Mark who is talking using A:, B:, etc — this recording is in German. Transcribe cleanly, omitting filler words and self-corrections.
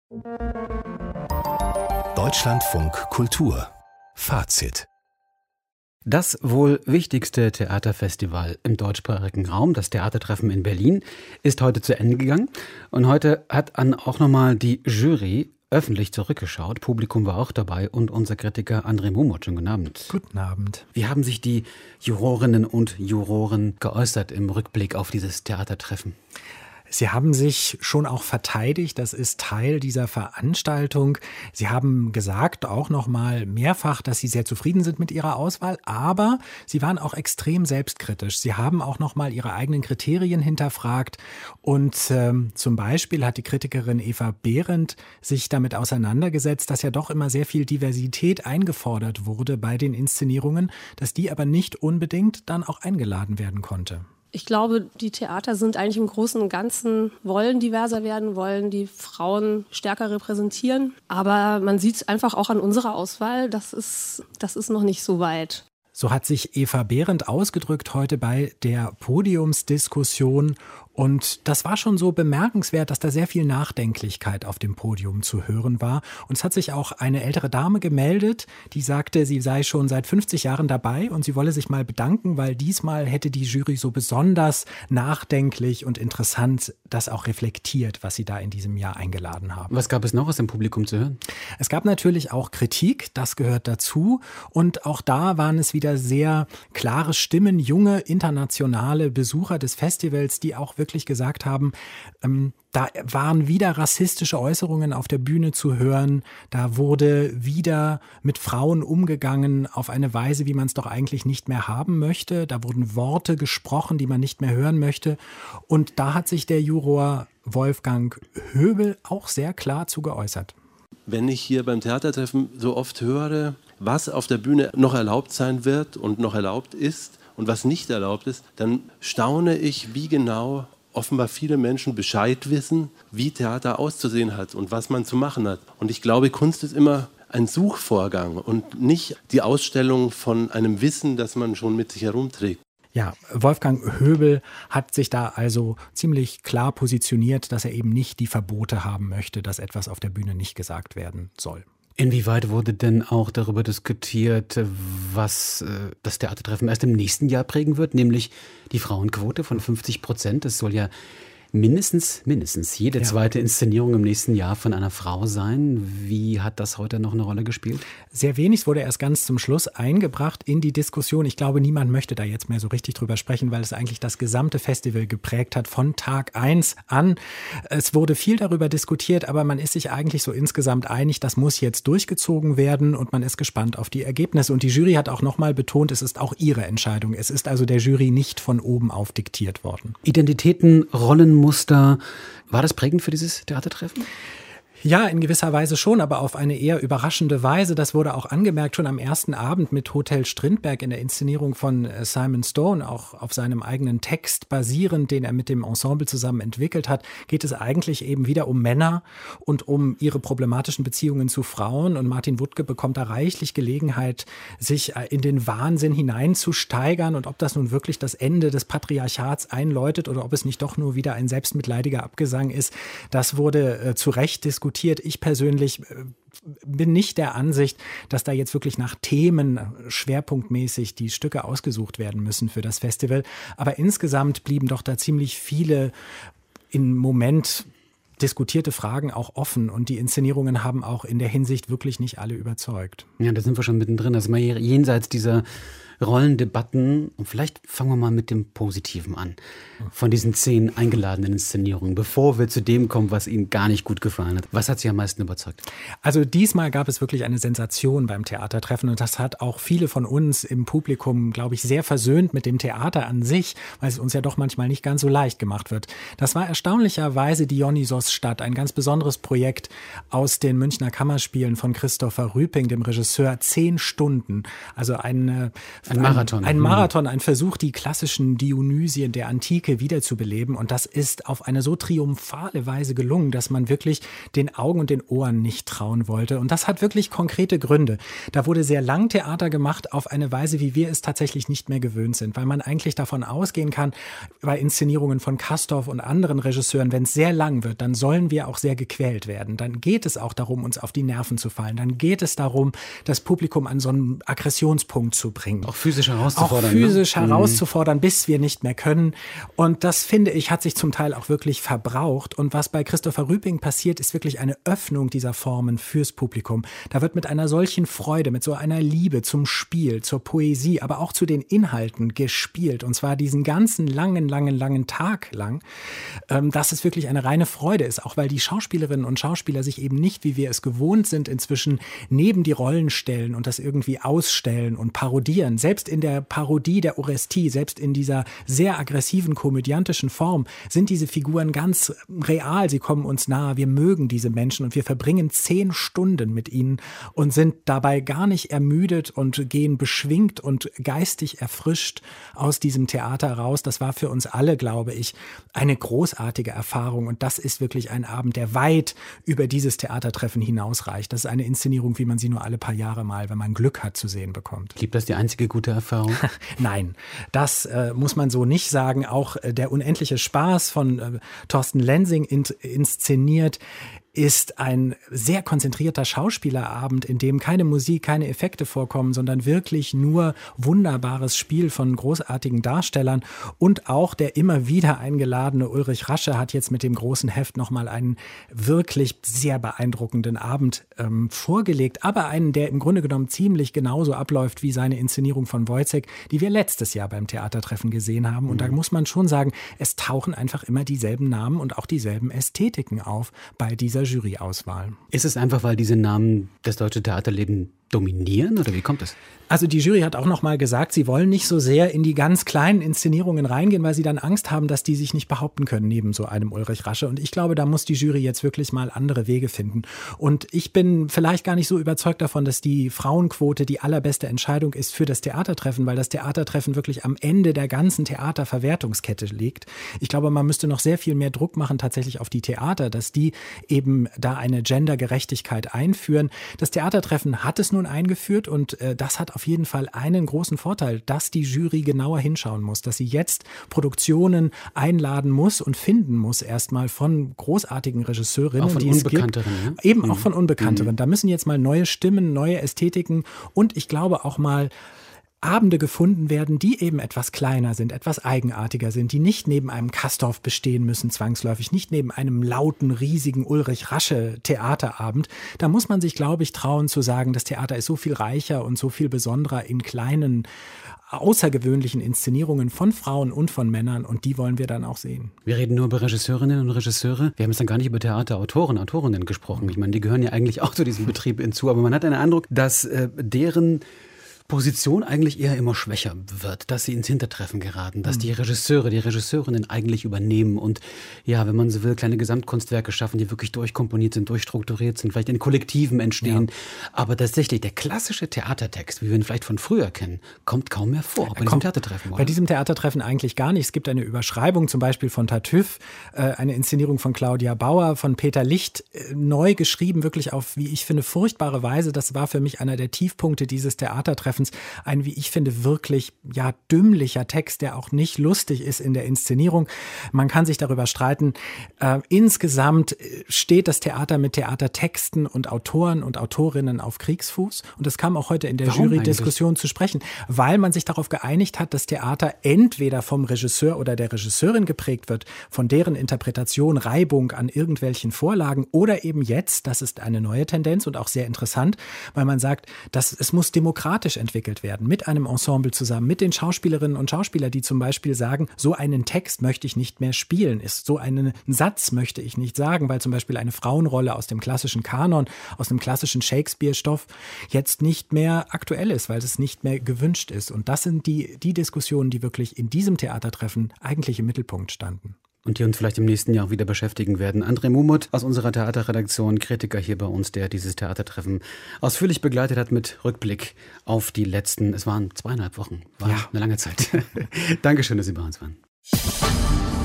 A: Deutschlandfunk Kultur Fazit.
B: Das wohl wichtigste Theaterfestival im deutschsprachigen Raum, das Theatertreffen in Berlin, ist heute zu Ende gegangen. Und heute hat auch nochmal die Jury öffentlich zurückgeschaut. Publikum war auch dabei und unser Kritiker André Mumot. Schönen guten Abend.
C: Guten Abend.
B: Wie haben sich die Jurorinnen und Juroren geäußert im Rückblick auf dieses Theatertreffen?
C: Sie haben sich schon auch verteidigt, das ist Teil dieser Veranstaltung. Sie haben gesagt, auch noch mal mehrfach, dass Sie sehr zufrieden sind mit Ihrer Auswahl, aber Sie waren auch extrem selbstkritisch. Sie haben auch noch mal Ihre eigenen Kriterien hinterfragt und zum Beispiel hat die Kritikerin Eva Behrendt sich damit auseinandergesetzt, dass ja doch immer sehr viel Diversität eingefordert wurde bei den Inszenierungen, dass die aber nicht unbedingt dann auch eingeladen werden konnte.
D: Ich glaube, die Theater sind eigentlich im Großen und Ganzen, wollen diverser werden, wollen die Frauen stärker repräsentieren. Aber man sieht es einfach auch an unserer Auswahl, das ist noch nicht so weit.
C: So hat sich Eva Behrendt ausgedrückt heute bei der Podiumsdiskussion. Und das war schon so bemerkenswert, dass da sehr viel Nachdenklichkeit auf dem Podium zu hören war. Und es hat sich auch eine ältere Dame gemeldet, die sagte, sie sei schon seit 50 Jahren dabei und sie wolle sich mal bedanken, weil diesmal hätte die Jury so besonders nachdenklich und interessant das auch reflektiert, was sie da in diesem Jahr eingeladen haben.
B: Was gab es noch aus dem Publikum zu hören?
C: Es gab natürlich auch Kritik, das gehört dazu. Und auch da waren es wieder sehr klare Stimmen, junge internationale Besucher des Festivals, die auch wirklich gesagt haben, da waren wieder rassistische Äußerungen auf der Bühne zu hören, da wurde wieder mit Frauen umgegangen auf eine Weise, wie man es doch eigentlich nicht mehr haben möchte, da wurden Worte gesprochen, die man nicht mehr hören möchte und da hat sich der Juror Wolfgang Höbel auch sehr klar zu geäußert.
E: Wenn ich hier beim Theatertreffen so oft höre, was auf der Bühne noch erlaubt sein wird und noch erlaubt ist und was nicht erlaubt ist, dann staune ich, wie genau offenbar viele Menschen Bescheid wissen, wie Theater auszusehen hat und was man zu machen hat. Und ich glaube, Kunst ist immer ein Suchvorgang und nicht die Ausstellung von einem Wissen, das man schon mit sich herumträgt.
C: Ja, Wolfgang Höbel hat sich da also ziemlich klar positioniert, dass er eben nicht die Verbote haben möchte, dass etwas auf der Bühne nicht gesagt werden soll.
B: Inwieweit wurde denn auch darüber diskutiert, was das Theatertreffen erst im nächsten Jahr prägen wird, nämlich die Frauenquote von 50%? Es soll ja mindestens jede zweite Inszenierung im nächsten Jahr von einer Frau sein. Wie hat das heute noch eine Rolle gespielt?
C: Sehr wenig, es wurde erst ganz zum Schluss eingebracht in die Diskussion. Ich glaube, niemand möchte da jetzt mehr so richtig drüber sprechen, weil es eigentlich das gesamte Festival geprägt hat, von Tag 1 an. Es wurde viel darüber diskutiert, aber man ist sich eigentlich so insgesamt einig, das muss jetzt durchgezogen werden und man ist gespannt auf die Ergebnisse. Und die Jury hat auch nochmal betont, es ist auch ihre Entscheidung. Es ist also der Jury nicht von oben auf diktiert worden.
B: Identitäten, Rollenmuster, war das prägend für dieses Theatertreffen?
C: Ja, in gewisser Weise schon, aber auf eine eher überraschende Weise. Das wurde auch angemerkt schon am ersten Abend mit Hotel Strindberg in der Inszenierung von Simon Stone, auch auf seinem eigenen Text basierend, den er mit dem Ensemble zusammen entwickelt hat, geht es eigentlich eben wieder um Männer und um ihre problematischen Beziehungen zu Frauen. Und Martin Wuttke bekommt da reichlich Gelegenheit, sich in den Wahnsinn hineinzusteigern und ob das nun wirklich das Ende des Patriarchats einläutet oder ob es nicht doch nur wieder ein selbstmitleidiger Abgesang ist, das wurde zu Recht diskutiert. Ich persönlich bin nicht der Ansicht, dass da jetzt wirklich nach Themen schwerpunktmäßig die Stücke ausgesucht werden müssen für das Festival. Aber insgesamt blieben doch da ziemlich viele im Moment diskutierte Fragen auch offen und die Inszenierungen haben auch in der Hinsicht wirklich nicht alle überzeugt.
B: Ja, da sind wir schon mittendrin. Also mal jenseits dieser Rollendebatten. Und vielleicht fangen wir mal mit dem Positiven an. Von diesen 10 eingeladenen Inszenierungen, bevor wir zu dem kommen, was Ihnen gar nicht gut gefallen hat. Was hat Sie am meisten überzeugt?
C: Also diesmal gab es wirklich eine Sensation beim Theatertreffen und das hat auch viele von uns im Publikum, glaube ich, sehr versöhnt mit dem Theater an sich, weil es uns ja doch manchmal nicht ganz so leicht gemacht wird. Das war erstaunlicherweise Dionysos-Stadt, ein ganz besonderes Projekt aus den Münchner Kammerspielen von Christopher Rüping, dem Regisseur, 10 Stunden. Also eine
B: Ein Marathon.
C: Ein Marathon, ein Versuch, die klassischen Dionysien der Antike wiederzubeleben. Und das ist auf eine so triumphale Weise gelungen, dass man wirklich den Augen und den Ohren nicht trauen wollte. Und das hat wirklich konkrete Gründe. Da wurde sehr lang Theater gemacht auf eine Weise, wie wir es tatsächlich nicht mehr gewöhnt sind. Weil man eigentlich davon ausgehen kann, bei Inszenierungen von Castorf und anderen Regisseuren, wenn es sehr lang wird, dann sollen wir auch sehr gequält werden. Dann geht es auch darum, uns auf die Nerven zu fallen. Dann geht es darum, das Publikum an so einen Aggressionspunkt zu bringen.
B: Auch physisch herauszufordern.
C: Auch physisch herauszufordern, bis wir nicht mehr können. Und das, finde ich, hat sich zum Teil auch wirklich verbraucht. Und was bei Christopher Rüping passiert, ist wirklich eine Öffnung dieser Formen fürs Publikum. Da wird mit einer solchen Freude, mit so einer Liebe zum Spiel, zur Poesie, aber auch zu den Inhalten gespielt. Und zwar diesen ganzen langen Tag lang, dass es wirklich eine reine Freude ist. Auch weil die Schauspielerinnen und Schauspieler sich eben nicht, wie wir es gewohnt sind, inzwischen neben die Rollen stellen und das irgendwie ausstellen und parodieren. Selbst in der Parodie der Orestie, selbst in dieser sehr aggressiven, komödiantischen Form sind diese Figuren ganz real. Sie kommen uns nahe. Wir mögen diese Menschen und wir verbringen 10 Stunden mit ihnen und sind dabei gar nicht ermüdet und gehen beschwingt und geistig erfrischt aus diesem Theater raus. Das war für uns alle, glaube ich, eine großartige Erfahrung. Und das ist wirklich ein Abend, der weit über dieses Theatertreffen hinausreicht. Das ist eine Inszenierung, wie man sie nur alle paar Jahre mal, wenn man Glück hat, zu sehen bekommt.
B: Gibt das die einzige gute Erfahrung?
C: Nein, das muss man so nicht sagen. Auch der unendliche Spaß von Thorsten Lensing inszeniert ist ein sehr konzentrierter Schauspielerabend, in dem keine Musik, keine Effekte vorkommen, sondern wirklich nur wunderbares Spiel von großartigen Darstellern. Und auch der immer wieder eingeladene Ulrich Rasche hat jetzt mit dem großen Heft nochmal einen wirklich sehr beeindruckenden Abend vorgelegt, aber einen, der im Grunde genommen ziemlich genauso abläuft wie seine Inszenierung von Wojciech, die wir letztes Jahr beim Theatertreffen gesehen haben. Und da muss man schon sagen, es tauchen einfach immer dieselben Namen und auch dieselben Ästhetiken auf bei dieser Juryauswahl.
B: Ist es einfach, weil diese Namen das deutsche Theaterleben dominieren oder wie kommt es?
C: Also die Jury hat auch noch mal gesagt, sie wollen nicht so sehr in die ganz kleinen Inszenierungen reingehen, weil sie dann Angst haben, dass die sich nicht behaupten können neben so einem Ulrich Rasche. Und ich glaube, da muss die Jury jetzt wirklich mal andere Wege finden. Und ich bin vielleicht gar nicht so überzeugt davon, dass die Frauenquote die allerbeste Entscheidung ist für das Theatertreffen, weil das Theatertreffen wirklich am Ende der ganzen Theaterverwertungskette liegt. Ich glaube, man müsste noch sehr viel mehr Druck machen tatsächlich auf die Theater, dass die eben da eine Gendergerechtigkeit einführen. Das Theatertreffen hat es nun eingeführt und das hat auf jeden Fall einen großen Vorteil, dass die Jury genauer hinschauen muss, dass sie jetzt Produktionen einladen muss und finden muss erstmal von großartigen Regisseurinnen,
B: auch von
C: die es
B: Unbekannteren,
C: gibt. Ja? Eben auch von Unbekannteren. Da müssen jetzt mal neue Stimmen, neue Ästhetiken und ich glaube auch mal Abende gefunden werden, die eben etwas kleiner sind, etwas eigenartiger sind, die nicht neben einem Castorf bestehen müssen zwangsläufig, nicht neben einem lauten, riesigen Ulrich Rasche Theaterabend. Da muss man sich, glaube ich, trauen zu sagen, das Theater ist so viel reicher und so viel besonderer in kleinen, außergewöhnlichen Inszenierungen von Frauen und von Männern und die wollen wir dann auch sehen.
B: Wir reden nur über Regisseurinnen und Regisseure. Wir haben jetzt dann gar nicht über Theaterautoren, Autorinnen gesprochen. Ich meine, die gehören ja eigentlich auch zu diesem Betrieb hinzu, aber man hat den Eindruck, dass deren Position eigentlich eher immer schwächer wird, dass sie ins Hintertreffen geraten, dass die Regisseure, die Regisseurinnen eigentlich übernehmen und ja, wenn man so will, kleine Gesamtkunstwerke schaffen, die wirklich durchkomponiert sind, durchstrukturiert sind, vielleicht in Kollektiven entstehen. Ja. Aber tatsächlich, der klassische Theatertext, wie wir ihn vielleicht von früher kennen, kommt kaum mehr vor bei diesem Theatertreffen. Oder?
C: Bei diesem Theatertreffen eigentlich gar nicht. Es gibt eine Überschreibung zum Beispiel von Tartüff, eine Inszenierung von Claudia Bauer, von Peter Licht, neu geschrieben, wirklich auf, wie ich finde, furchtbare Weise. Das war für mich einer der Tiefpunkte dieses Theatertreffens. Ein, wie ich finde, wirklich dümmlicher Text, der auch nicht lustig ist in der Inszenierung. Man kann sich darüber streiten. Insgesamt steht das Theater mit Theatertexten und Autoren und Autorinnen auf Kriegsfuß. Und das kam auch heute in der Jury-Diskussion zu sprechen, weil man sich darauf geeinigt hat, dass Theater entweder vom Regisseur oder der Regisseurin geprägt wird, von deren Interpretation, Reibung an irgendwelchen Vorlagen oder eben jetzt, das ist eine neue Tendenz und auch sehr interessant, weil man sagt, dass es muss demokratisch entwickelt werden, mit einem Ensemble zusammen, mit den Schauspielerinnen und Schauspielern, die zum Beispiel sagen, so einen Text möchte ich nicht mehr spielen, so einen Satz möchte ich nicht sagen, weil zum Beispiel eine Frauenrolle aus dem klassischen Kanon, aus dem klassischen Shakespeare-Stoff jetzt nicht mehr aktuell ist, weil es nicht mehr gewünscht ist. Und das sind die Diskussionen, die wirklich in diesem Theatertreffen eigentlich im Mittelpunkt standen.
B: und die uns vielleicht im nächsten Jahr auch wieder beschäftigen werden. André Mumot aus unserer Theaterredaktion, Kritiker hier bei uns, der dieses Theatertreffen ausführlich begleitet hat mit Rückblick auf die letzten, es waren 2,5 Wochen, war eine lange Zeit. Dankeschön, dass Sie bei uns waren.